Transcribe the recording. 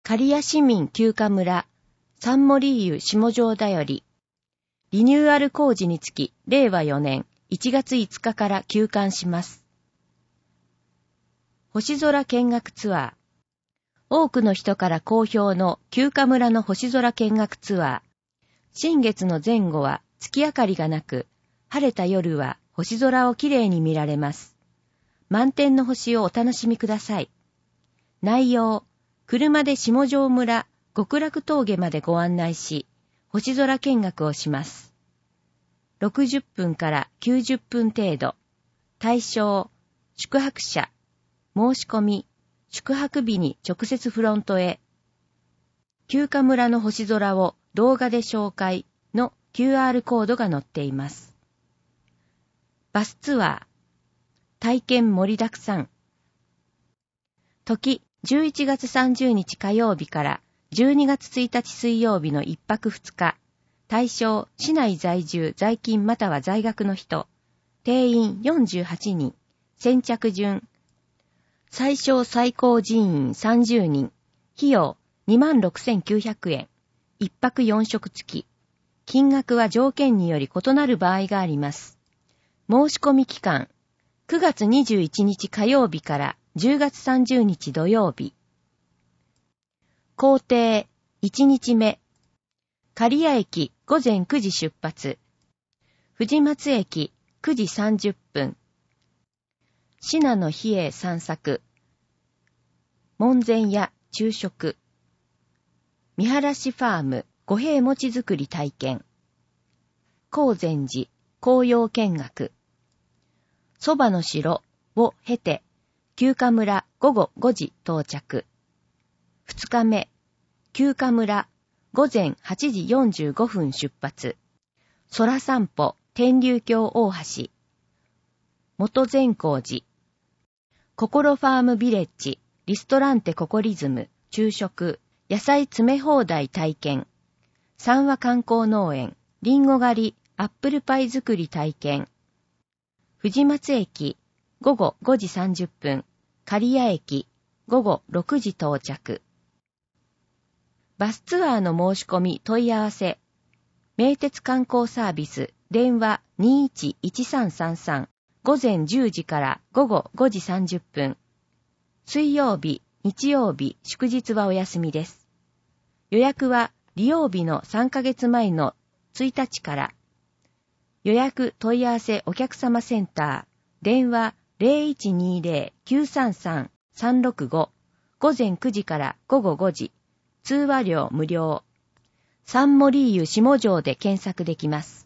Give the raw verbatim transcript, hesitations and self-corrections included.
刈谷市民休暇村、サンモリーユ下城だより、リニューアル工事につき、れいわよねんいちがついつかから休館します。星空見学ツアー。多くの人から好評の休暇村の星空見学ツアー。新月の前後は月明かりがなく、晴れた夜は星空をきれいに見られます。満天の星をお楽しみください。内容、車で下城村極楽峠までご案内し、星空見学をします。ろくじゅっぷんからきゅうじゅっぷん程度。対象、宿泊者、申し込み、宿泊日に直接フロントへ。休暇村の星空を動画で紹介の キューアール コードが載っています。バスツアー。体験盛りだくさん。時、じゅういちがつさんじゅうにち火曜日からじゅうにがつついたち水曜日のいっぱくふつか。対象、市内在住、在勤または在学の人。定員よんじゅうはちにん。先着順。最小最高人員さんじゅうにん。費用にまんろくせんきゅうひゃくえん。一泊よんしょく付き。金額は条件により異なる場合があります。申し込み期間。くがつにじゅういちにち火曜日からじゅうがつさんじゅうにち土曜日。行程いちにちめ。刈谷駅ごぜんくじ出発。藤松駅くじさんじゅっぷん。信濃比叡散策。門前屋昼食。見晴ファーム五平餅作り体験。高禅寺紅葉見学。そばの城を経て、休暇村ごごごじ到着。二日目、休暇村ごぜんはちじよんじゅうごふん出発。空散歩天竜峡大橋。元善光寺。心ファームビレッジ、リストランテココリズム、昼食、野菜詰め放題体験。三和観光農園、リンゴ狩り、アップルパイ作り体験。藤松駅、ごごごじさんじゅっぷん。刈谷駅、ごごろくじ到着。バスツアーの申し込み問い合わせ。名鉄観光サービス、電話にいちいちさんさんさん。ごぜんじゅうじからごごごじさんじゅっぷん。水曜日、日曜日、祝日はお休みです。予約は利用日のさんかげつまえのついたちから。予約問い合わせお客様センター、電話 ゼロいちにゼロ きゅうさんさん さんろくご、ごぜんくじからごごごじ、通話料無料。サンモリーユ下城で検索できます。